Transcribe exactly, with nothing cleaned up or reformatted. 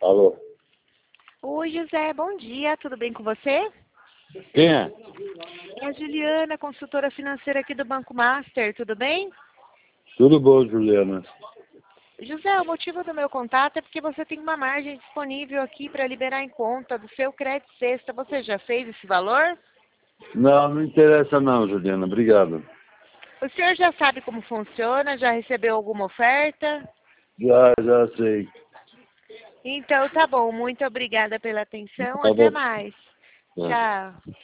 Alô? Oi, José, bom dia, tudo bem com você? Quem é? É a Juliana, consultora financeira aqui do Banco Master, tudo bem? Tudo bom, Juliana? José, o motivo do meu contato é porque você tem uma margem disponível aqui para liberar em conta do seu crédito sexta. Você já fez esse valor? Não, não interessa não, Juliana. Obrigado. O senhor já sabe como funciona? Já recebeu alguma oferta? Já, já sei. Então tá bom, muito obrigada pela atenção, Tá até bom. mais. Tá. Tchau.